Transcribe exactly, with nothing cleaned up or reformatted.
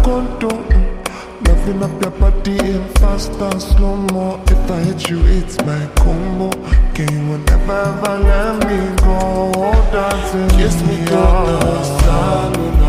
condo. Loving up your body in fast and slow-mo. If I hit you, it's my combo. Can you never ever let me go? Dancing, kiss me, girl,